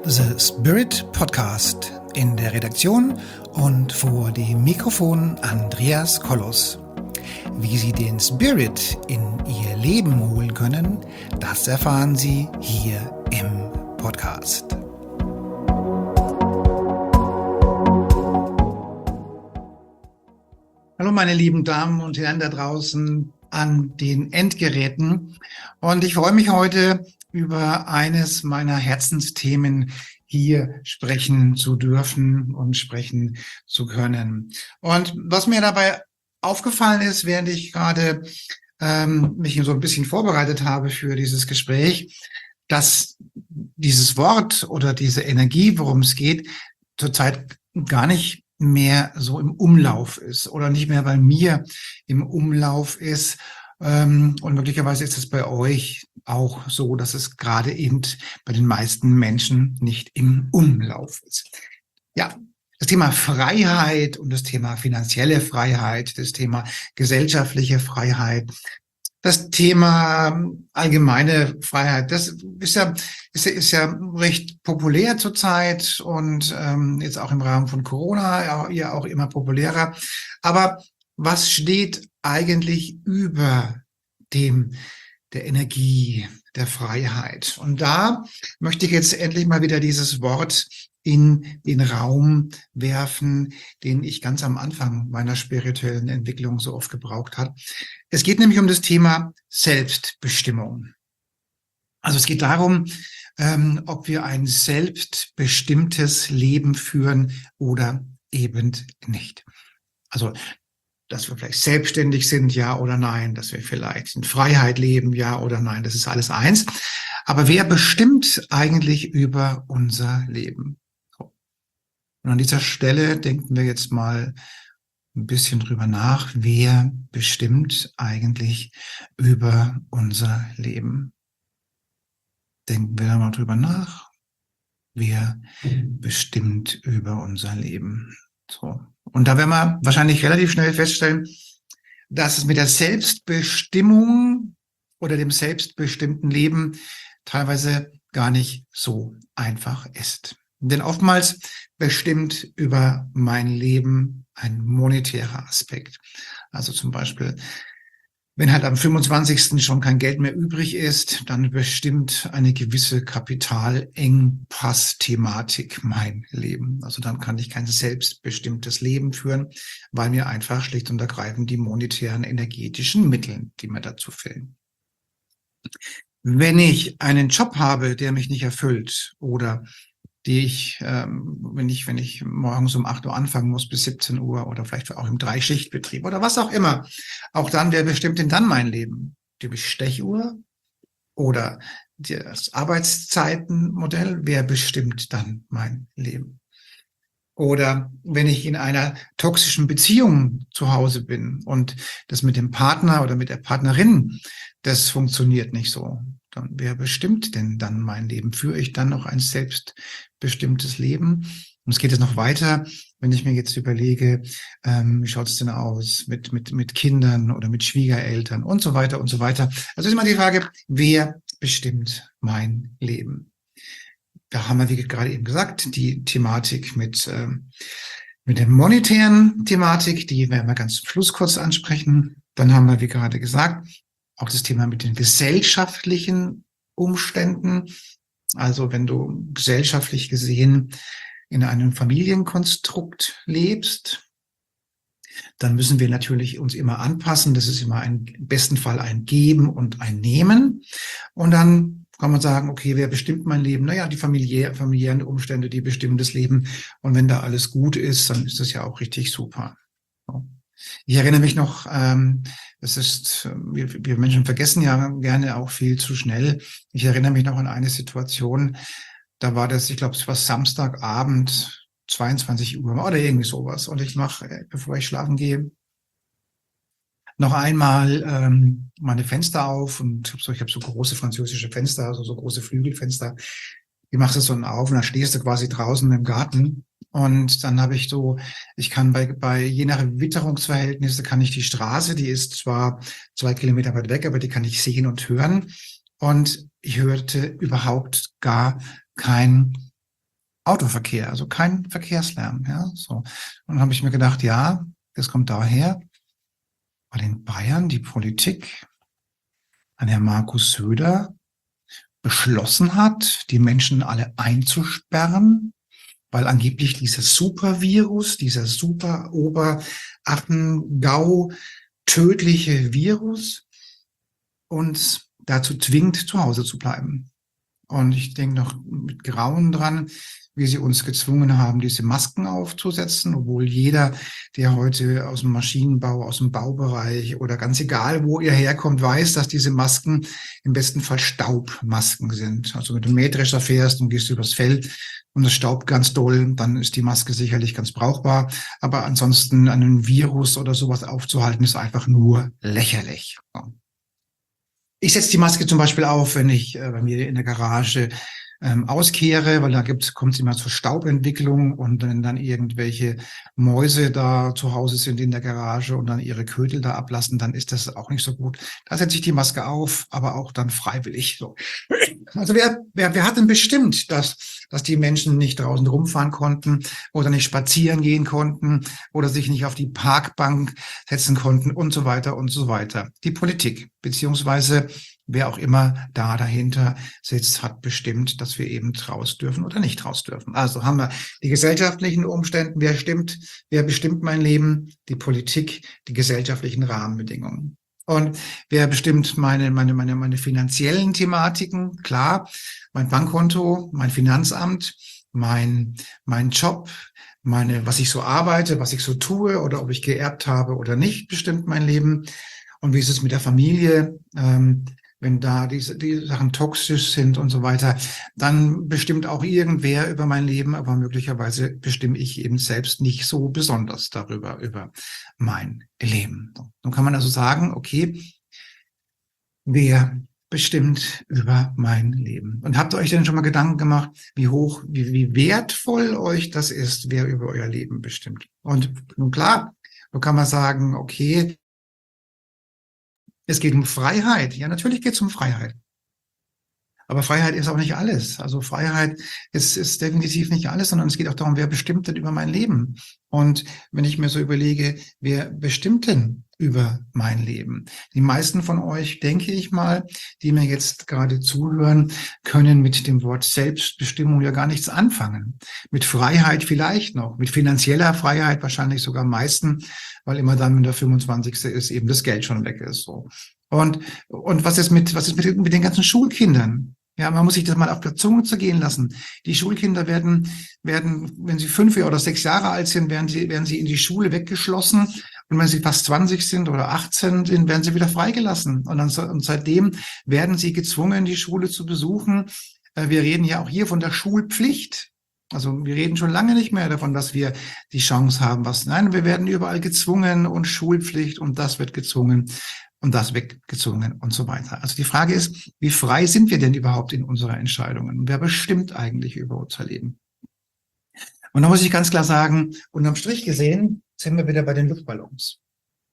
The Spirit Podcast. In der Redaktion und vor dem Mikrofon Andreas Kollos. Wie Sie den Spirit in Ihr Leben holen können, das erfahren Sie hier im Podcast. Hallo meine lieben Damen und Herren da draußen an den Endgeräten. Und ich freue mich heute über eines meiner Herzensthemen hier sprechen zu dürfen und sprechen zu können. Und was mir dabei aufgefallen ist, während ich gerade mich so ein bisschen vorbereitet habe für dieses Gespräch, dass dieses Wort oder diese Energie, worum es geht, zurzeit gar nicht mehr so im Umlauf ist oder nicht mehr bei mir im Umlauf ist. Und möglicherweise ist es bei euch auch so, dass es gerade eben bei den meisten Menschen nicht im Umlauf ist. Ja, das Thema Freiheit und das Thema finanzielle Freiheit, das Thema gesellschaftliche Freiheit, das Thema allgemeine Freiheit, das ist ja recht populär zurzeit und jetzt auch im Rahmen von Corona ja auch immer populärer. Aber was steht eigentlich über der Energie, der Freiheit? Und da möchte ich jetzt endlich mal wieder dieses Wort in den Raum werfen, den ich ganz am Anfang meiner spirituellen Entwicklung so oft gebraucht habe. Es geht nämlich um das Thema Selbstbestimmung. Also es geht darum, ob wir ein selbstbestimmtes Leben führen oder eben nicht. Also dass wir vielleicht selbstständig sind, ja oder nein, dass wir vielleicht in Freiheit leben, ja oder nein, das ist alles eins. Aber wer bestimmt eigentlich über unser Leben? Und an dieser Stelle denken wir jetzt mal ein bisschen drüber nach, wer bestimmt eigentlich über unser Leben? Denken wir da mal drüber nach, wer bestimmt über unser Leben? So. Und da werden wir wahrscheinlich relativ schnell feststellen, dass es mit der Selbstbestimmung oder dem selbstbestimmten Leben teilweise gar nicht so einfach ist. Denn oftmals bestimmt über mein Leben ein monetärer Aspekt. Also zum Beispiel, wenn halt am 25. schon kein Geld mehr übrig ist, dann bestimmt eine gewisse Kapitalengpass-Thematik mein Leben. Also dann kann ich kein selbstbestimmtes Leben führen, weil mir einfach schlicht und ergreifend die monetären energetischen Mittel, die mir dazu fehlen. Wenn ich einen Job habe, der mich nicht erfüllt oder wenn ich morgens um 8 Uhr anfangen muss bis 17 Uhr oder vielleicht auch im Dreischichtbetrieb oder was auch immer, auch dann, wer bestimmt denn dann mein Leben? Die Bestechuhr oder das Arbeitszeitenmodell, wer bestimmt dann mein Leben? Oder wenn ich in einer toxischen Beziehung zu Hause bin und das mit dem Partner oder mit der Partnerin, das funktioniert nicht so. Dann wer bestimmt denn dann mein Leben? Führe ich dann noch ein selbstbestimmtes Leben? Und es geht jetzt noch weiter, wenn ich mir jetzt überlege, wie schaut es denn aus mit Kindern oder mit Schwiegereltern und so weiter und so weiter. Also ist immer die Frage, wer bestimmt mein Leben? Da haben wir, wie gerade eben gesagt, die Thematik mit der monetären Thematik, die werden wir ganz zum Schluss kurz ansprechen. Dann haben wir, wie gerade gesagt, auch das Thema mit den gesellschaftlichen Umständen. Also wenn du gesellschaftlich gesehen in einem Familienkonstrukt lebst, dann müssen wir natürlich uns immer anpassen. Das ist immer im besten Fall ein Geben und ein Nehmen. Und dann kann man sagen, okay, wer bestimmt mein Leben? Naja, die familiären Umstände, die bestimmen das Leben. Und wenn da alles gut ist, dann ist das ja auch richtig super. Ich erinnere mich noch, wir Menschen vergessen ja gerne auch viel zu schnell. Ich erinnere mich noch an eine Situation, da war das, ich glaube, es war Samstagabend, 22 Uhr oder irgendwie sowas. Und ich mache, bevor ich schlafen gehe, noch einmal meine Fenster auf und ich habe so große französische Fenster, also so große Flügelfenster. Die machst du so auf und dann stehst du quasi draußen im Garten. Und dann habe ich ich kann je nach Witterungsverhältnisse kann ich die Straße, die ist zwar 2 Kilometer weit weg, aber die kann ich sehen und hören. Und ich hörte überhaupt gar kein Autoverkehr, also kein Verkehrslärm. Ja, so. Und dann habe ich mir gedacht, ja, das kommt daher, weil in Bayern die Politik an Herrn Markus Söder beschlossen hat, die Menschen alle einzusperren, weil angeblich dieser Supervirus, dieser super Oberattengau tödliche Virus uns dazu zwingt, zu Hause zu bleiben. Und ich denke noch mit Grauen dran, wie sie uns gezwungen haben, diese Masken aufzusetzen, obwohl jeder, der heute aus dem Maschinenbau, aus dem Baubereich oder ganz egal, wo ihr herkommt, weiß, dass diese Masken im besten Fall Staubmasken sind. Also wenn du Mähdrescher fährst und gehst übers Feld und es staubt ganz doll, dann ist die Maske sicherlich ganz brauchbar. Aber ansonsten einen Virus oder sowas aufzuhalten, ist einfach nur lächerlich. Ich setze die Maske zum Beispiel auf, wenn ich bei mir in der Garage auskehre, weil da kommt es immer zur Staubentwicklung und wenn dann irgendwelche Mäuse da zu Hause sind in der Garage und dann ihre Ködel da ablassen, dann ist das auch nicht so gut. Da setze ich die Maske auf, aber auch dann freiwillig. So. Also wer hat denn bestimmt, dass die Menschen nicht draußen rumfahren konnten oder nicht spazieren gehen konnten oder sich nicht auf die Parkbank setzen konnten und so weiter und so weiter? Die Politik, beziehungsweise wer auch immer da dahinter sitzt, hat bestimmt, dass wir eben raus dürfen oder nicht raus dürfen. Also haben wir die gesellschaftlichen Umstände, wer bestimmt mein Leben? Die Politik, die gesellschaftlichen Rahmenbedingungen. Und wer bestimmt meine finanziellen Thematiken? Klar, mein Bankkonto, mein Finanzamt, mein Job, was ich so arbeite, was ich so tue oder ob ich geerbt habe oder nicht, bestimmt mein Leben. Und wie ist es mit der Familie? Wenn da die Sachen toxisch sind und so weiter, dann bestimmt auch irgendwer über mein Leben, aber möglicherweise bestimme ich eben selbst nicht so besonders darüber, über mein Leben. Dann kann man also sagen, okay, wer bestimmt über mein Leben? Und habt ihr euch denn schon mal Gedanken gemacht, wie wertvoll euch das ist, wer über euer Leben bestimmt? Und nun klar, so kann man sagen, okay, es geht um Freiheit. Ja, natürlich geht es um Freiheit. Aber Freiheit ist auch nicht alles. Also Freiheit ist definitiv nicht alles, sondern es geht auch darum, wer bestimmt denn über mein Leben? Und wenn ich mir so überlege, wer bestimmt denn über mein Leben? Die meisten von euch, denke ich mal, die mir jetzt gerade zuhören, können mit dem Wort Selbstbestimmung ja gar nichts anfangen. Mit Freiheit vielleicht noch, mit finanzieller Freiheit wahrscheinlich sogar am meisten, weil immer dann, wenn der 25. ist, eben das Geld schon weg ist. So. Und was ist mit den ganzen Schulkindern? Ja, man muss sich das mal auf der Zunge zergehen lassen. Die Schulkinder werden, wenn sie 5 oder 6 Jahre alt sind, werden sie in die Schule weggeschlossen. Und wenn sie fast 20 sind oder 18 sind, werden sie wieder freigelassen. Und seitdem werden sie gezwungen, die Schule zu besuchen. Wir reden ja auch hier von der Schulpflicht. Also wir reden schon lange nicht mehr davon, dass wir die Chance haben, nein, wir werden überall gezwungen und Schulpflicht und das wird gezwungen. Und das weggezwungen und so weiter. Also die Frage ist, wie frei sind wir denn überhaupt in unseren Entscheidungen? Wer bestimmt eigentlich über unser Leben? Und da muss ich ganz klar sagen, unterm Strich gesehen, sind wir wieder bei den Luftballons.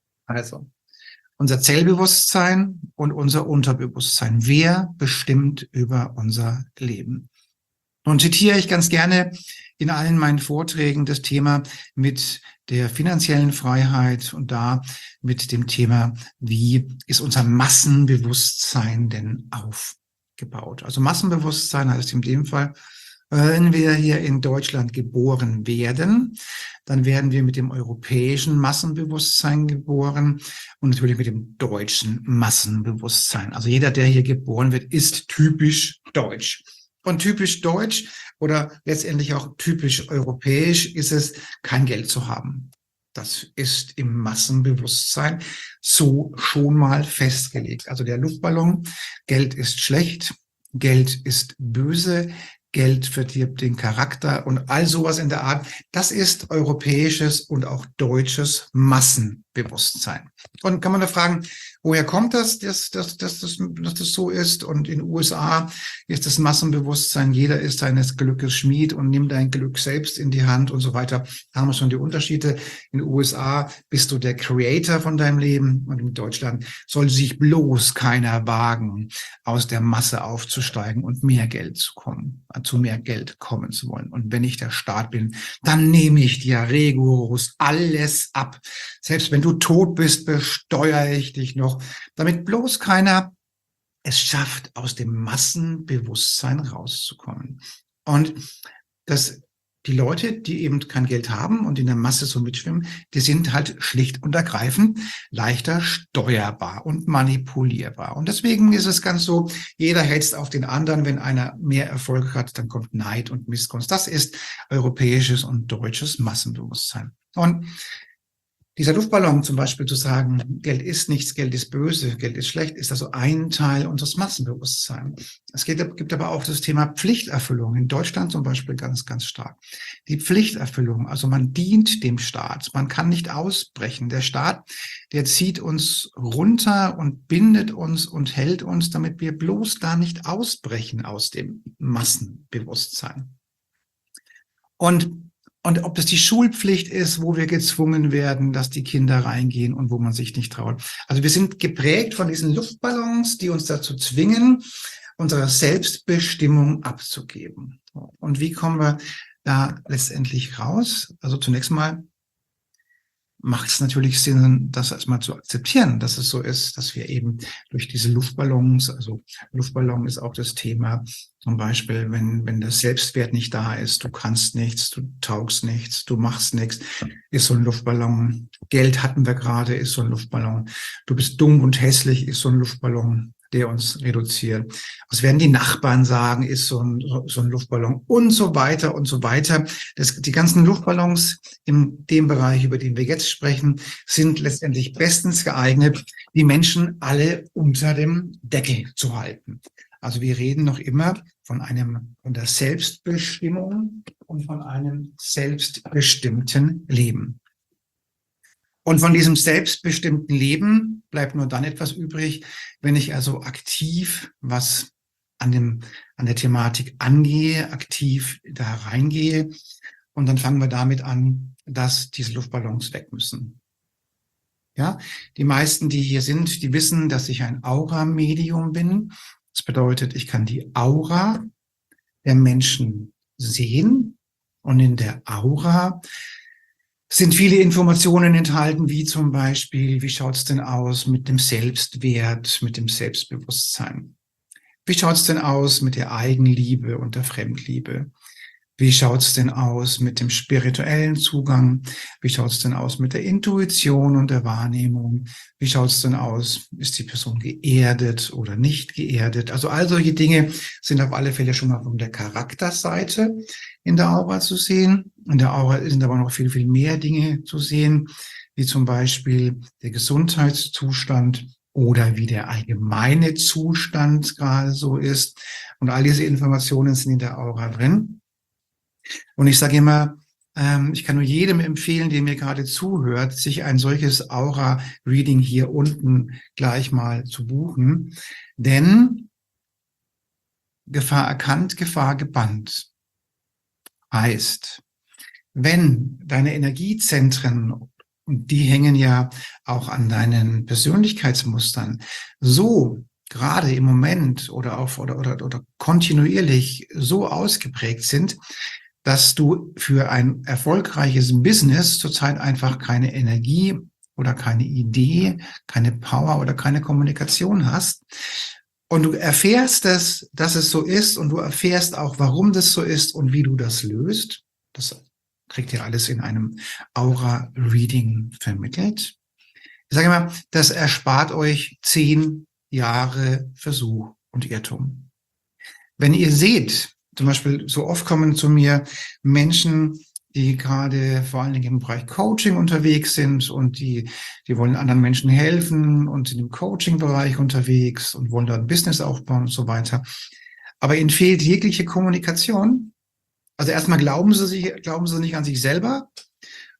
Also, unser Zellbewusstsein und unser Unterbewusstsein. Wer bestimmt über unser Leben? Und zitiere ich ganz gerne in allen meinen Vorträgen das Thema mit der finanziellen Freiheit und da mit dem Thema, wie ist unser Massenbewusstsein denn aufgebaut? Also Massenbewusstsein heißt in dem Fall, wenn wir hier in Deutschland geboren werden, dann werden wir mit dem europäischen Massenbewusstsein geboren und natürlich mit dem deutschen Massenbewusstsein. Also jeder, der hier geboren wird, ist typisch deutsch. Und typisch deutsch oder letztendlich auch typisch europäisch ist es, kein Geld zu haben. Das ist im Massenbewusstsein so schon mal festgelegt. Also der Luftballon, Geld ist schlecht, Geld ist böse, Geld verdirbt den Charakter und all sowas in der Art. Das ist europäisches und auch deutsches Massenbewusstsein. Massebewusstsein. Und kann man da fragen, woher kommt dass das so ist? Und in den USA ist das Massenbewusstsein, jeder ist seines Glückes Schmied und nimm dein Glück selbst in die Hand und so weiter. Da haben wir schon die Unterschiede. In den USA bist du der Creator von deinem Leben und in Deutschland soll sich bloß keiner wagen, aus der Masse aufzusteigen und mehr Geld zu mehr Geld kommen zu wollen. Und wenn ich der Staat bin, dann nehme ich dir rigoros alles ab. Selbst wenn du tot bist, besteuere ich dich noch, damit bloß keiner es schafft, aus dem Massenbewusstsein rauszukommen. Und die Leute, die eben kein Geld haben und in der Masse so mitschwimmen, die sind halt schlicht und ergreifend leichter steuerbar und manipulierbar. Und deswegen ist es ganz so, jeder hetzt auf den anderen. Wenn einer mehr Erfolg hat, dann kommt Neid und Missgunst. Das ist europäisches und deutsches Massenbewusstsein. Und dieser Luftballon zum Beispiel zu sagen, Geld ist nichts, Geld ist böse, Geld ist schlecht, ist also ein Teil unseres Massenbewusstseins. Es gibt aber auch das Thema Pflichterfüllung. In Deutschland zum Beispiel ganz, ganz stark. Die Pflichterfüllung, also man dient dem Staat, man kann nicht ausbrechen. Der Staat, der zieht uns runter und bindet uns und hält uns, damit wir bloß da nicht ausbrechen aus dem Massenbewusstsein. Und ob das die Schulpflicht ist, wo wir gezwungen werden, dass die Kinder reingehen und wo man sich nicht traut. Also wir sind geprägt von diesen Luftballons, die uns dazu zwingen, unsere Selbstbestimmung abzugeben. Und wie kommen wir da letztendlich raus? Also zunächst mal macht es natürlich Sinn, das erstmal zu akzeptieren, dass es so ist, dass wir eben durch diese Luftballons, also Luftballon ist auch das Thema, zum Beispiel, wenn der Selbstwert nicht da ist, du kannst nichts, du taugst nichts, du machst nichts, ist so ein Luftballon. Geld hatten wir gerade, ist so ein Luftballon. Du bist dumm und hässlich, ist so ein Luftballon, der uns reduziert. Was werden die Nachbarn sagen, ist so ein Luftballon und so weiter und so weiter. Die ganzen Luftballons in dem Bereich, über den wir jetzt sprechen, sind letztendlich bestens geeignet, die Menschen alle unter dem Deckel zu halten. Also wir reden noch immer von der Selbstbestimmung und von einem selbstbestimmten Leben. Und von diesem selbstbestimmten Leben bleibt nur dann etwas übrig, wenn ich also aktiv was an der Thematik angehe, aktiv da reingehe. Und dann fangen wir damit an, dass diese Luftballons weg müssen. Ja, die meisten, die hier sind, die wissen, dass ich ein Aura-Medium bin. Das bedeutet, ich kann die Aura der Menschen sehen. Und in der Aura sind viele Informationen enthalten, wie zum Beispiel, wie schaut's denn aus mit dem Selbstwert, mit dem Selbstbewusstsein? Wie schaut's denn aus mit der Eigenliebe und der Fremdliebe? Wie schaut's denn aus mit dem spirituellen Zugang? Wie schaut's denn aus mit der Intuition und der Wahrnehmung? Wie schaut's denn aus? Ist die Person geerdet oder nicht geerdet? Also all solche Dinge sind auf alle Fälle schon mal von der Charakterseite in der Aura zu sehen. In der Aura sind aber noch viel, viel mehr Dinge zu sehen, wie zum Beispiel der Gesundheitszustand oder wie der allgemeine Zustand gerade so ist. Und all diese Informationen sind in der Aura drin. Und ich sage immer, ich kann nur jedem empfehlen, der mir gerade zuhört, sich ein solches Aura-Reading hier unten gleich mal zu buchen. Denn Gefahr erkannt, Gefahr gebannt. Heißt, wenn deine Energiezentren, und die hängen ja auch an deinen Persönlichkeitsmustern, so gerade im Moment oder kontinuierlich so ausgeprägt sind, dass du für ein erfolgreiches Business zurzeit einfach keine Energie oder keine Idee, keine Power oder keine Kommunikation hast. Und du erfährst es, dass es so ist, und du erfährst auch, warum das so ist und wie du das löst. Das kriegt ihr alles in einem Aura-Reading vermittelt. Ich sage immer, das erspart euch 10 Jahre Versuch und Irrtum. Wenn ihr seht, zum Beispiel, so oft kommen zu mir Menschen, die gerade vor allen Dingen im Bereich Coaching unterwegs sind und die wollen anderen Menschen helfen und sind im Coaching-Bereich unterwegs und wollen da ein Business aufbauen und so weiter. Aber ihnen fehlt jegliche Kommunikation. Also erstmal glauben sie nicht an sich selber.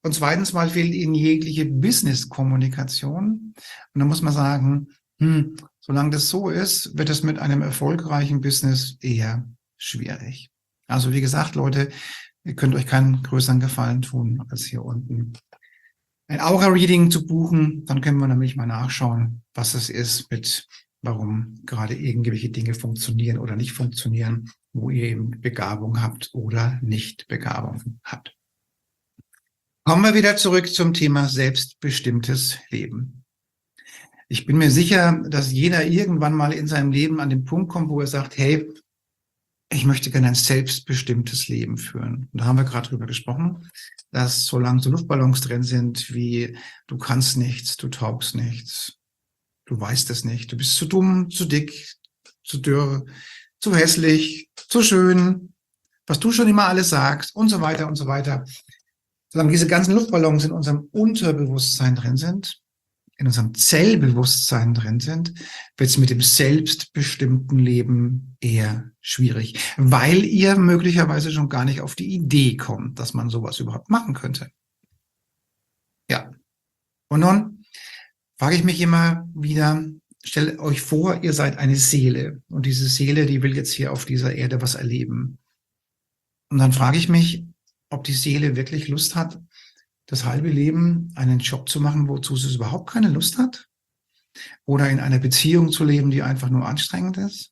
Und zweitens mal fehlt ihnen jegliche Business-Kommunikation. Und da muss man sagen, solange das so ist, wird es mit einem erfolgreichen Business eher schwierig. Also wie gesagt, Leute, ihr könnt euch keinen größeren Gefallen tun, als hier unten ein Aura-Reading zu buchen. Dann können wir nämlich mal nachschauen, was es ist, warum gerade irgendwelche Dinge funktionieren oder nicht funktionieren, wo ihr eben Begabung habt oder nicht Begabung habt. Kommen wir wieder zurück zum Thema selbstbestimmtes Leben. Ich bin mir sicher, dass jeder irgendwann mal in seinem Leben an den Punkt kommt, wo er sagt, hey, ich möchte gerne ein selbstbestimmtes Leben führen. Und da haben wir gerade drüber gesprochen, dass solange so Luftballons drin sind, wie du kannst nichts, du taugst nichts, du weißt es nicht, du bist zu dumm, zu dick, zu dürr, zu hässlich, zu schön, was du schon immer alles sagst und so weiter und so weiter. Solange diese ganzen Luftballons in unserem Unterbewusstsein drin sind, in unserem Zellbewusstsein drin sind, wird es mit dem selbstbestimmten Leben eher schwierig, weil ihr möglicherweise schon gar nicht auf die Idee kommt, dass man sowas überhaupt machen könnte. Ja. Und nun frage ich mich immer wieder, stellt euch vor, ihr seid eine Seele und diese Seele, die will jetzt hier auf dieser Erde was erleben. Und dann frage ich mich, ob die Seele wirklich Lust hat, das halbe Leben einen Job zu machen, wozu sie überhaupt keine Lust hat? Oder in einer Beziehung zu leben, die einfach nur anstrengend ist?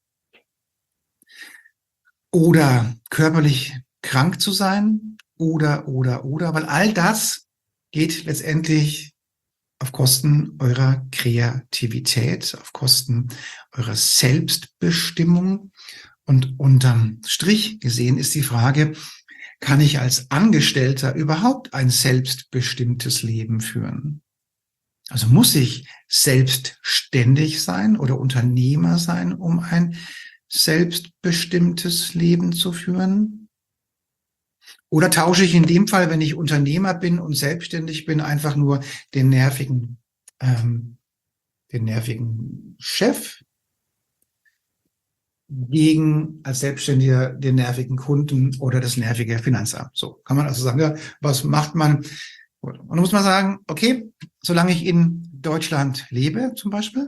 Oder körperlich krank zu sein? Oder, weil all das geht letztendlich auf Kosten eurer Kreativität, auf Kosten eurer Selbstbestimmung. Und unterm Strich gesehen ist die Frage, kann ich als Angestellter überhaupt ein selbstbestimmtes Leben führen? Also muss ich selbstständig sein oder Unternehmer sein, um ein selbstbestimmtes Leben zu führen? Oder tausche ich in dem Fall, wenn ich Unternehmer bin und selbstständig bin, einfach nur den nervigen Chef gegen als Selbstständiger den nervigen Kunden oder das nervige Finanzamt. So kann man also sagen, ja, was macht man? Und dann muss man sagen, okay, solange ich in Deutschland lebe zum Beispiel,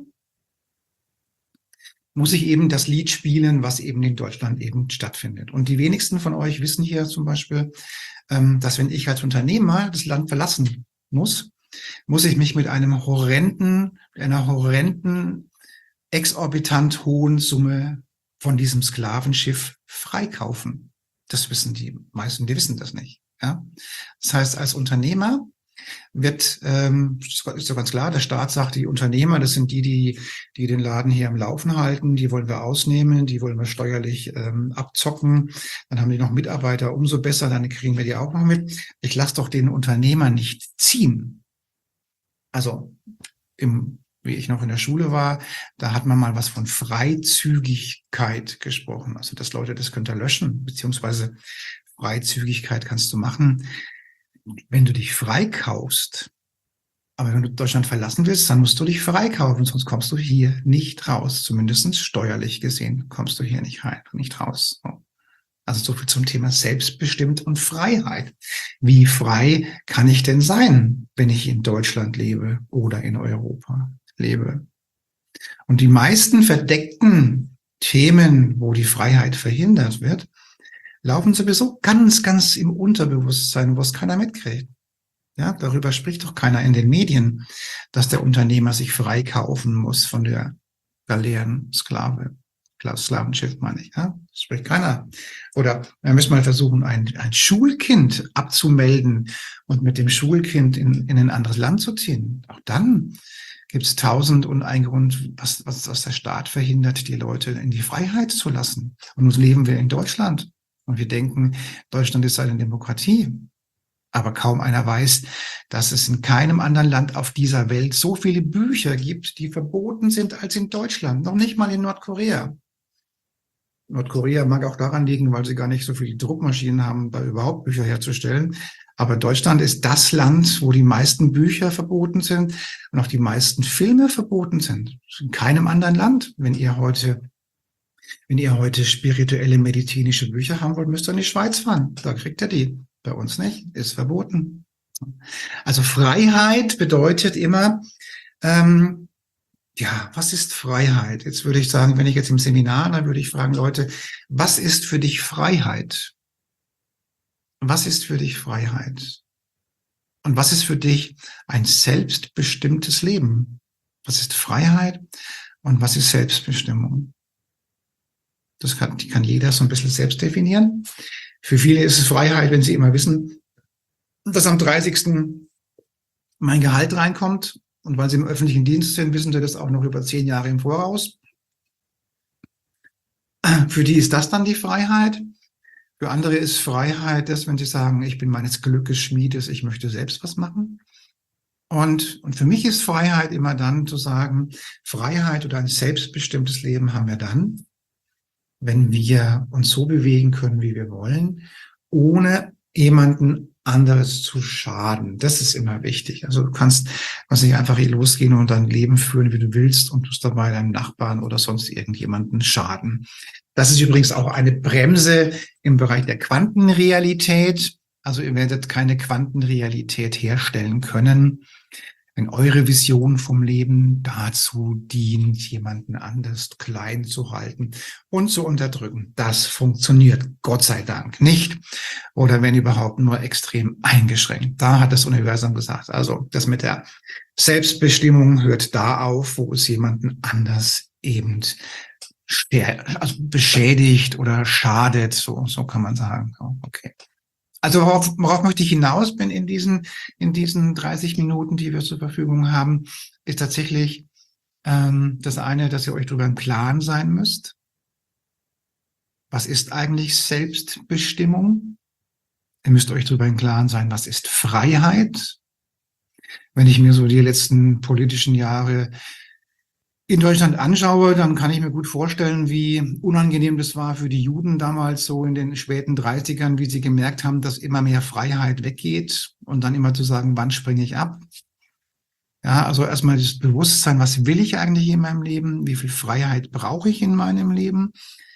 muss ich eben das Lied spielen, was eben in Deutschland eben stattfindet. Und die wenigsten von euch wissen hier zum Beispiel, dass wenn ich als Unternehmer das Land verlassen muss ich mich mit einer horrenden, exorbitant hohen Summe von diesem Sklavenschiff freikaufen. Das wissen die meisten, die wissen das nicht. Ja? Das heißt, als Unternehmer ist so ganz klar, der Staat sagt, die Unternehmer, das sind die den Laden hier am Laufen halten, die wollen wir ausnehmen, die wollen wir steuerlich abzocken, dann haben die noch Mitarbeiter, umso besser, dann kriegen wir die auch noch mit. Ich lasse doch den Unternehmer nicht ziehen. Also wie ich noch in der Schule war, da hat man mal was von Freizügigkeit gesprochen. Also dass Leute, das könnt ihr löschen, beziehungsweise Freizügigkeit kannst du machen, wenn du dich freikaufst. Aber wenn du Deutschland verlassen willst, dann musst du dich freikaufen, sonst kommst du hier nicht raus. Zumindest steuerlich gesehen kommst du hier nicht rein, nicht raus. Also so viel zum Thema Selbstbestimmt und Freiheit. Wie frei kann ich denn sein, wenn ich in Deutschland lebe oder in Europa lebe? Und die meisten verdeckten Themen, wo die Freiheit verhindert wird, laufen sowieso ganz, ganz im Unterbewusstsein, wo es keiner mitkriegt. Ja, darüber spricht doch keiner in den Medien, dass der Unternehmer sich freikaufen muss von der Sklavenschiff, meine ich. Ja? Das spricht keiner. Oder wir müssen mal versuchen, ein Schulkind abzumelden und mit dem Schulkind in ein anderes Land zu ziehen. Auch dann gibt es 1001 Grund, was der Staat verhindert, die Leute in die Freiheit zu lassen. Und nun leben wir in Deutschland und wir denken, Deutschland ist eine Demokratie. Aber kaum einer weiß, dass es in keinem anderen Land auf dieser Welt so viele Bücher gibt, die verboten sind als in Deutschland. Noch nicht mal in Nordkorea. Nordkorea mag auch daran liegen, weil sie gar nicht so viele Druckmaschinen haben, da überhaupt Bücher herzustellen. Aber Deutschland ist das Land, wo die meisten Bücher verboten sind und auch die meisten Filme verboten sind. In keinem anderen Land. Wenn ihr heute spirituelle, medizinische Bücher haben wollt, müsst ihr in die Schweiz fahren. Da kriegt ihr die. Bei uns nicht. Ist verboten. Also Freiheit bedeutet immer, ja, was ist Freiheit? Jetzt würde ich sagen, wenn ich jetzt im Seminar, dann würde ich fragen, Leute, was ist für dich Freiheit? Was ist für dich Freiheit? Und was ist für dich ein selbstbestimmtes Leben? Was ist Freiheit und was ist Selbstbestimmung? Das kann jeder so ein bisschen selbst definieren. Für viele ist es Freiheit, wenn sie immer wissen, dass am 30. mein Gehalt reinkommt. Und weil sie im öffentlichen Dienst sind, wissen sie das auch noch über 10 Jahre im Voraus. Für die ist das dann die Freiheit. Für andere ist Freiheit das, wenn sie sagen, ich bin meines Glückes Schmiedes, ich möchte selbst was machen. Und für mich ist Freiheit immer dann zu sagen, Freiheit oder ein selbstbestimmtes Leben haben wir dann, wenn wir uns so bewegen können, wie wir wollen, ohne jemanden anderes zu schaden. Das ist immer wichtig. Also du kannst nicht einfach hier losgehen und dein Leben führen, wie du willst, und tust dabei deinem Nachbarn oder sonst irgendjemanden schaden. Das ist übrigens auch eine Bremse im Bereich der Quantenrealität. Also ihr werdet keine Quantenrealität herstellen können, wenn eure Vision vom Leben dazu dient, jemanden anders klein zu halten und zu unterdrücken. Das funktioniert Gott sei Dank nicht. Oder wenn überhaupt nur extrem eingeschränkt. Da hat das Universum gesagt, also das mit der Selbstbestimmung hört da auf, wo es jemanden anders eben beschädigt oder schadet. So kann man sagen. Okay. Also worauf möchte ich hinaus bin in diesen 30 Minuten, die wir zur Verfügung haben, ist tatsächlich das eine, dass ihr euch darüber im Klaren sein müsst. Was ist eigentlich Selbstbestimmung? Ihr müsst euch darüber im Klaren sein, was ist Freiheit? Wenn ich mir so die letzten politischen Jahre in Deutschland anschaue, dann kann ich mir gut vorstellen, wie unangenehm das war für die Juden damals so in den späten 30ern, wie sie gemerkt haben, dass immer mehr Freiheit weggeht und dann immer zu sagen, wann springe ich ab? Ja, also erstmal das Bewusstsein, was will ich eigentlich in meinem Leben? Wie viel Freiheit brauche ich in meinem Leben?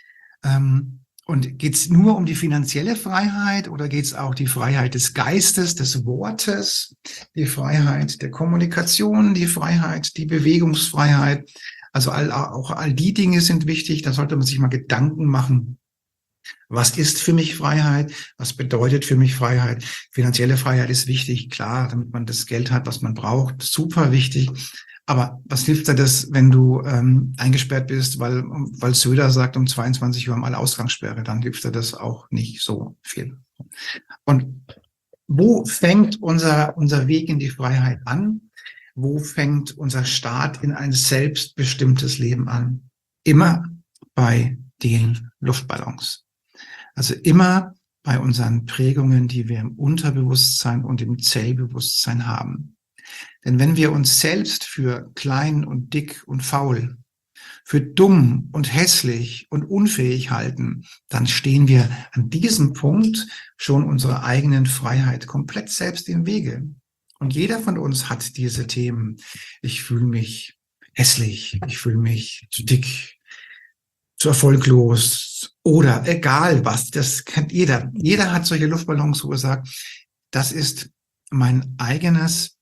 Und geht es nur um die finanzielle Freiheit oder geht es auch die Freiheit des Geistes, des Wortes, die Freiheit der Kommunikation, die Freiheit, die Bewegungsfreiheit? Also auch all die Dinge sind wichtig. Da sollte man sich mal Gedanken machen. Was ist für mich Freiheit? Was bedeutet für mich Freiheit? Finanzielle Freiheit ist wichtig, klar, damit man das Geld hat, was man braucht. Super wichtig. Aber was hilft dir das, wenn du eingesperrt bist, weil Söder sagt, um 22 Uhr haben alle Ausgangssperre? Dann hilft dir das auch nicht so viel. Und wo fängt unser Weg in die Freiheit an? Wo fängt unser Start in ein selbstbestimmtes Leben an? Immer bei den Luftballons. Also immer bei unseren Prägungen, die wir im Unterbewusstsein und im Zellbewusstsein haben. Denn wenn wir uns selbst für klein und dick und faul, für dumm und hässlich und unfähig halten, dann stehen wir an diesem Punkt schon unserer eigenen Freiheit komplett selbst im Wege. Und jeder von uns hat diese Themen. Ich fühle mich hässlich, ich fühle mich zu dick, zu erfolglos oder egal was. Das kennt jeder. Jeder hat solche Luftballons, wo er sagt, das ist mein eigenes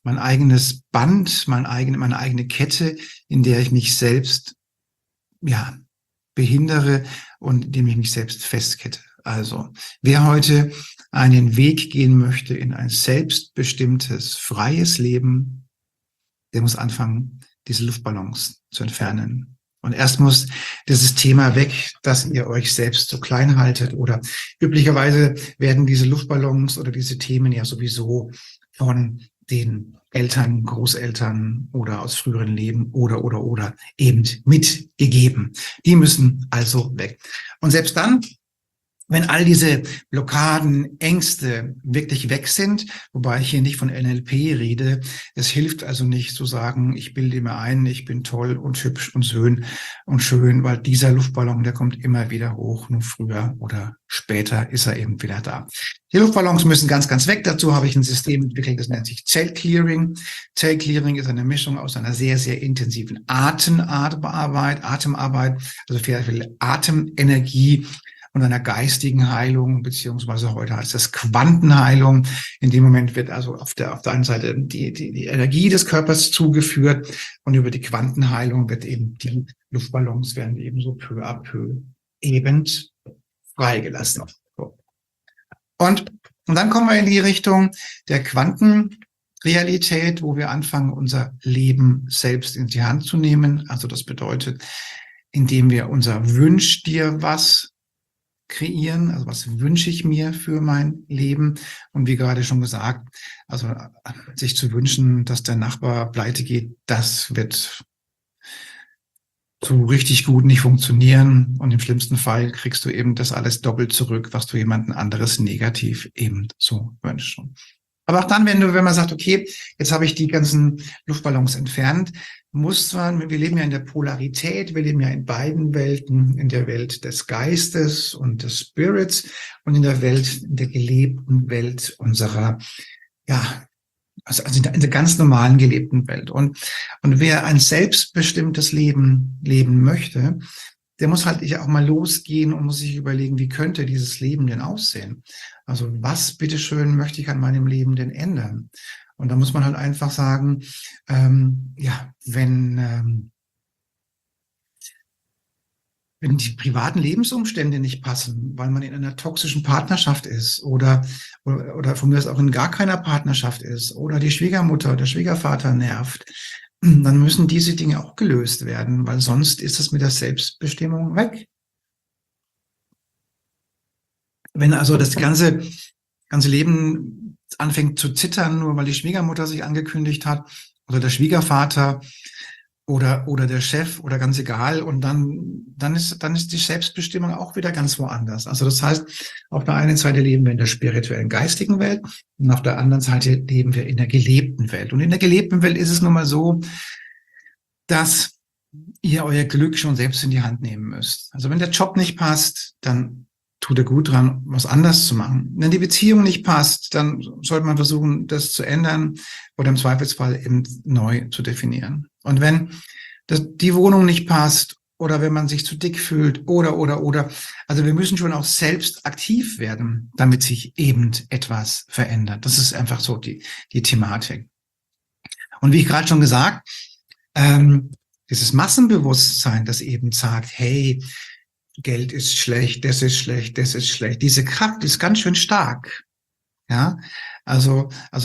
Band, meine eigene Kette, in der ich mich selbst, ja, behindere und in dem ich mich selbst festkette. Also, wer heute einen Weg gehen möchte in ein selbstbestimmtes, freies Leben, der muss anfangen, diese Luftballons zu entfernen. Und erst muss dieses Thema weg, dass ihr euch selbst so klein haltet. Oder üblicherweise werden diese Luftballons oder diese Themen ja sowieso von den Eltern, Großeltern oder aus früheren Leben oder eben mitgegeben. Die müssen also weg. Und selbst dann, wenn all diese Blockaden, Ängste wirklich weg sind, wobei ich hier nicht von NLP rede, es hilft also nicht zu sagen, ich bilde mir ein, ich bin toll und hübsch und schön, weil dieser Luftballon, der kommt immer wieder hoch, nur früher oder später ist er eben wieder da. Die Luftballons müssen ganz, ganz weg. Dazu habe ich ein System entwickelt, das nennt sich Zellclearing. Zellclearing ist eine Mischung aus einer sehr, sehr intensiven Atemarbeit, also sehr viel Atemenergie, und einer geistigen Heilung, beziehungsweise heute heißt es Quantenheilung. In dem Moment wird also auf der einen Seite die Energie des Körpers zugeführt und über die Quantenheilung wird eben die Luftballons werden eben so peu à peu eben freigelassen. So. Und dann kommen wir in die Richtung der Quantenrealität, wo wir anfangen, unser Leben selbst in die Hand zu nehmen. Also das bedeutet, indem wir unser Wünsch dir was kreieren, also was wünsche ich mir für mein Leben? Und wie gerade schon gesagt, also sich zu wünschen, dass der Nachbar pleite geht, das wird so richtig gut nicht funktionieren. Und im schlimmsten Fall kriegst du eben das alles doppelt zurück, was du jemanden anderes negativ eben so wünschst. Aber auch dann, wenn man sagt, okay, jetzt habe ich die ganzen Luftballons entfernt, muss man, wir leben ja in der Polarität, wir leben ja in beiden Welten, in der Welt des Geistes und des Spirits und in der Welt, in der gelebten Welt unserer, ja, also in der ganz normalen gelebten Welt. Und wer ein selbstbestimmtes Leben leben möchte, der muss halt auch mal losgehen und muss sich überlegen, wie könnte dieses Leben denn aussehen? Also was, bitteschön, möchte ich an meinem Leben denn ändern? Und da muss man halt einfach sagen, ja, wenn die privaten Lebensumstände nicht passen, weil man in einer toxischen Partnerschaft ist oder von mir aus auch in gar keiner Partnerschaft ist oder die Schwiegermutter, der Schwiegervater nervt, dann müssen diese Dinge auch gelöst werden, weil sonst ist es mit der Selbstbestimmung weg. Wenn also das ganze Leben anfängt zu zittern, nur weil die Schwiegermutter sich angekündigt hat oder der Schwiegervater oder der Chef oder ganz egal, und dann ist die Selbstbestimmung auch wieder ganz woanders. Also das heißt, auf der einen Seite leben wir in der spirituellen, geistigen Welt und auf der anderen Seite leben wir in der gelebten Welt. Und in der gelebten Welt ist es nun mal so, dass ihr euer Glück schon selbst in die Hand nehmen müsst. Also wenn der Job nicht passt, dann tut er gut dran, was anders zu machen. Wenn die Beziehung nicht passt, dann sollte man versuchen, das zu ändern oder im Zweifelsfall eben neu zu definieren. Und wenn die Wohnung nicht passt oder wenn man sich zu dick fühlt oder, also wir müssen schon auch selbst aktiv werden, damit sich eben etwas verändert. Das ist einfach so die Thematik. Und wie ich gerade schon gesagt, dieses Massenbewusstsein, das eben sagt, hey, Geld ist schlecht, das ist schlecht, das ist schlecht. Diese Kraft ist ganz schön stark. Ja, also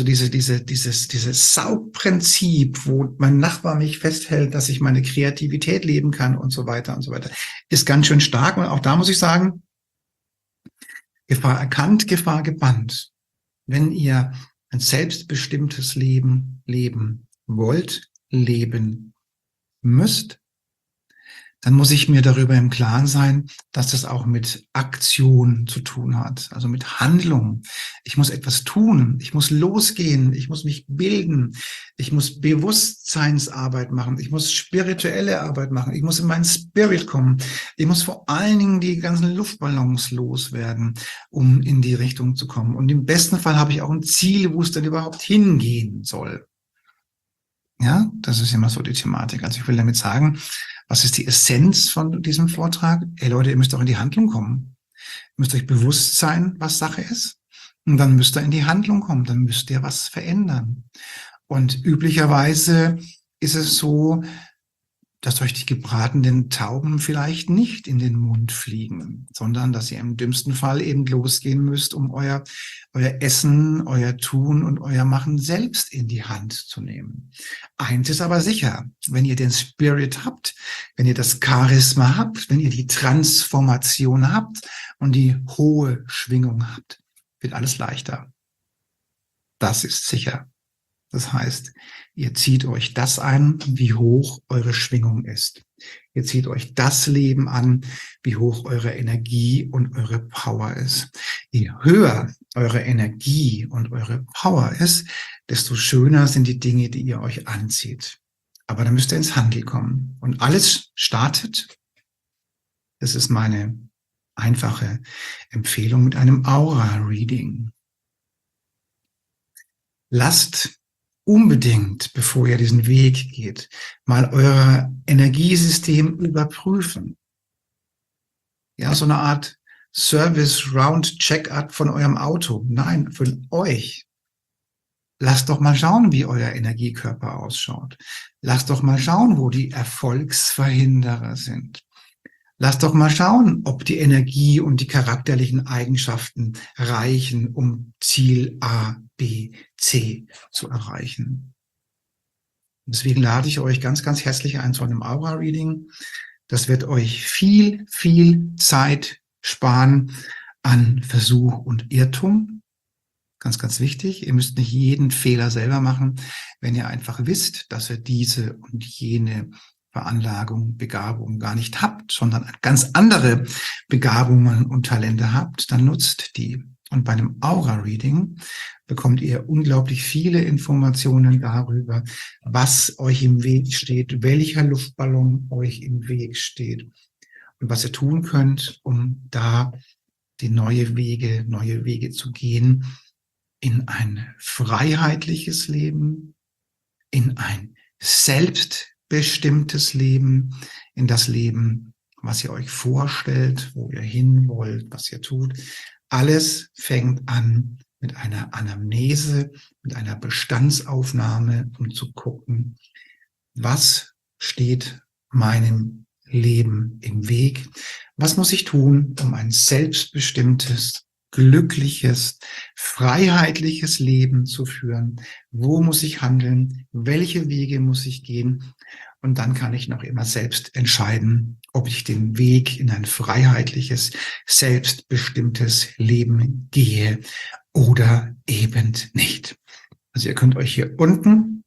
dieses Saugprinzip, wo mein Nachbar mich festhält, dass ich meine Kreativität leben kann und so weiter, ist ganz schön stark. Und auch da muss ich sagen, Gefahr erkannt, Gefahr gebannt. Wenn ihr ein selbstbestimmtes Leben leben wollt, leben müsst, dann muss ich mir darüber im Klaren sein, dass das auch mit Aktion zu tun hat, also mit Handlung. Ich muss etwas tun, ich muss losgehen, ich muss mich bilden, ich muss Bewusstseinsarbeit machen, ich muss spirituelle Arbeit machen, ich muss in meinen Spirit kommen, ich muss vor allen Dingen die ganzen Luftballons loswerden, um in die Richtung zu kommen. Und im besten Fall habe ich auch ein Ziel, wo es dann überhaupt hingehen soll. Ja, das ist immer so die Thematik. Also ich will damit sagen, was ist die Essenz von diesem Vortrag? Ey Leute, ihr müsst auch in die Handlung kommen. Ihr müsst euch bewusst sein, was Sache ist. Und dann müsst ihr in die Handlung kommen. Dann müsst ihr was verändern. Und üblicherweise ist es so, dass euch die gebratenen Tauben vielleicht nicht in den Mund fliegen, sondern dass ihr im dümmsten Fall eben losgehen müsst, um euer Essen, euer Tun und euer Machen selbst in die Hand zu nehmen. Eins ist aber sicher, wenn ihr den Spirit habt, wenn ihr das Charisma habt, wenn ihr die Transformation habt und die hohe Schwingung habt, wird alles leichter. Das ist sicher. Das heißt, ihr zieht euch das an, wie hoch eure Schwingung ist. Ihr zieht euch das Leben an, wie hoch eure Energie und eure Power ist. Je höher eure Energie und eure Power ist, desto schöner sind die Dinge, die ihr euch anzieht. Aber da müsst ihr ins Handeln kommen. Und alles startet, das ist meine einfache Empfehlung, mit einem Aura-Reading. Lasst unbedingt, bevor ihr diesen Weg geht, mal euer Energiesystem überprüfen. Ja, so eine Art Service Round Check-up von eurem Auto. Nein, von euch. Lasst doch mal schauen, wie euer Energiekörper ausschaut. Lasst doch mal schauen, wo die Erfolgsverhinderer sind. Lasst doch mal schauen, ob die Energie und die charakterlichen Eigenschaften reichen, um Ziel A, B, C zu erreichen. Deswegen lade ich euch ganz, ganz herzlich ein zu einem Aura-Reading. Das wird euch viel, viel Zeit sparen an Versuch und Irrtum. Ganz, ganz wichtig. Ihr müsst nicht jeden Fehler selber machen, wenn ihr einfach wisst, dass ihr diese und jene Veranlagung, Begabung gar nicht habt, sondern ganz andere Begabungen und Talente habt, dann nutzt die. Und bei einem Aura-Reading bekommt ihr unglaublich viele Informationen darüber, was euch im Weg steht, welcher Luftballon euch im Weg steht und was ihr tun könnt, um da die neue Wege zu gehen in ein freiheitliches Leben, in ein selbstbestimmtes Leben, in das Leben, was ihr euch vorstellt, wo ihr hin wollt, was ihr tut. Alles fängt an mit einer Anamnese, mit einer Bestandsaufnahme, um zu gucken, was steht meinem Leben im Weg? Was muss ich tun, um ein selbstbestimmtes, glückliches, freiheitliches Leben zu führen? Wo muss ich handeln? Welche Wege muss ich gehen? Und dann kann ich noch immer selbst entscheiden, ob ich den Weg in ein freiheitliches, selbstbestimmtes Leben gehe oder eben nicht. Also ihr könnt euch hier unten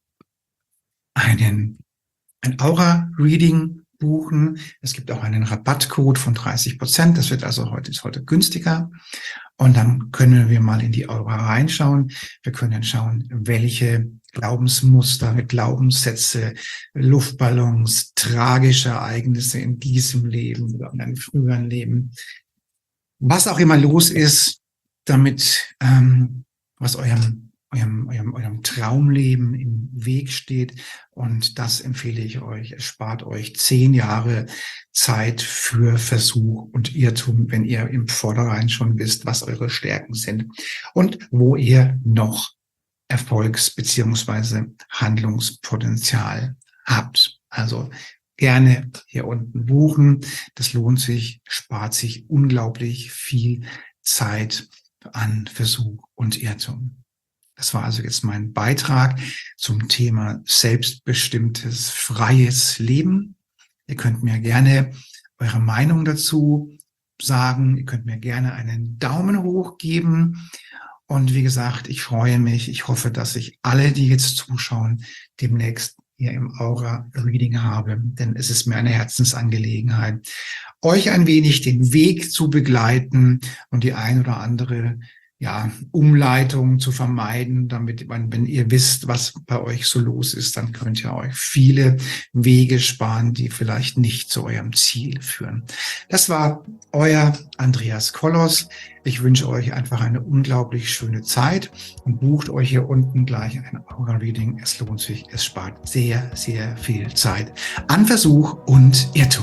ein Aura-Reading buchen. Es gibt auch einen Rabattcode von 30%. Das wird also heute günstiger. Und dann können wir mal in die Aura reinschauen. Wir können schauen, welche Glaubensmuster, Glaubenssätze, Luftballons, tragische Ereignisse in diesem Leben oder in einem früheren Leben, was auch immer los ist, damit was eurem Traumleben im Weg steht. Und das empfehle ich euch. Es spart euch 10 Jahre Zeit für Versuch und Irrtum, wenn ihr im Vornherein schon wisst, was eure Stärken sind und wo ihr noch Erfolgs- bzw. Handlungspotenzial habt. Also gerne hier unten buchen. Das lohnt sich, spart sich unglaublich viel Zeit an Versuch und Irrtum. Das war also jetzt mein Beitrag zum Thema selbstbestimmtes, freies Leben. Ihr könnt mir gerne eure Meinung dazu sagen. Ihr könnt mir gerne einen Daumen hoch geben. Und wie gesagt, ich freue mich. Ich hoffe, dass ich alle, die jetzt zuschauen, demnächst hier im Aura-Reading habe. Denn es ist mir eine Herzensangelegenheit, euch ein wenig den Weg zu begleiten und die ein oder andere Umleitung zu vermeiden, damit wenn ihr wisst, was bei euch so los ist, dann könnt ihr euch viele Wege sparen, die vielleicht nicht zu eurem Ziel führen. Das war euer Andreas Kollos. Ich wünsche euch einfach eine unglaublich schöne Zeit und bucht euch hier unten gleich ein Aura-Reading. Es lohnt sich, es spart sehr, sehr viel Zeit an Versuch und Irrtum.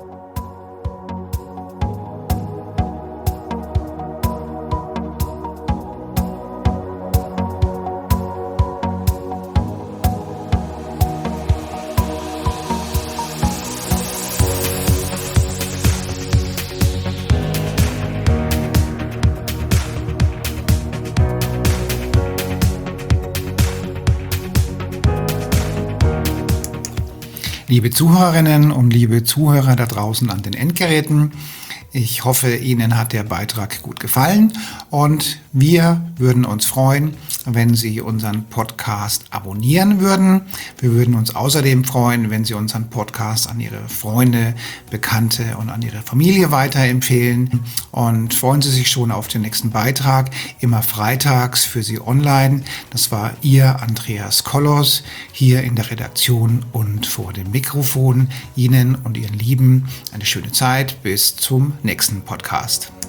Liebe Zuhörerinnen und liebe Zuhörer da draußen an den Endgeräten, ich hoffe, Ihnen hat der Beitrag gut gefallen und wir würden uns freuen, wenn Sie unseren Podcast abonnieren würden. Wir würden uns außerdem freuen, wenn Sie unseren Podcast an Ihre Freunde, Bekannte und an Ihre Familie weiterempfehlen. Und freuen Sie sich schon auf den nächsten Beitrag, immer freitags für Sie online. Das war Ihr Andreas Kollos hier in der Redaktion und vor dem Mikrofon. Ihnen und Ihren Lieben eine schöne Zeit. Bis zum nächsten Podcast.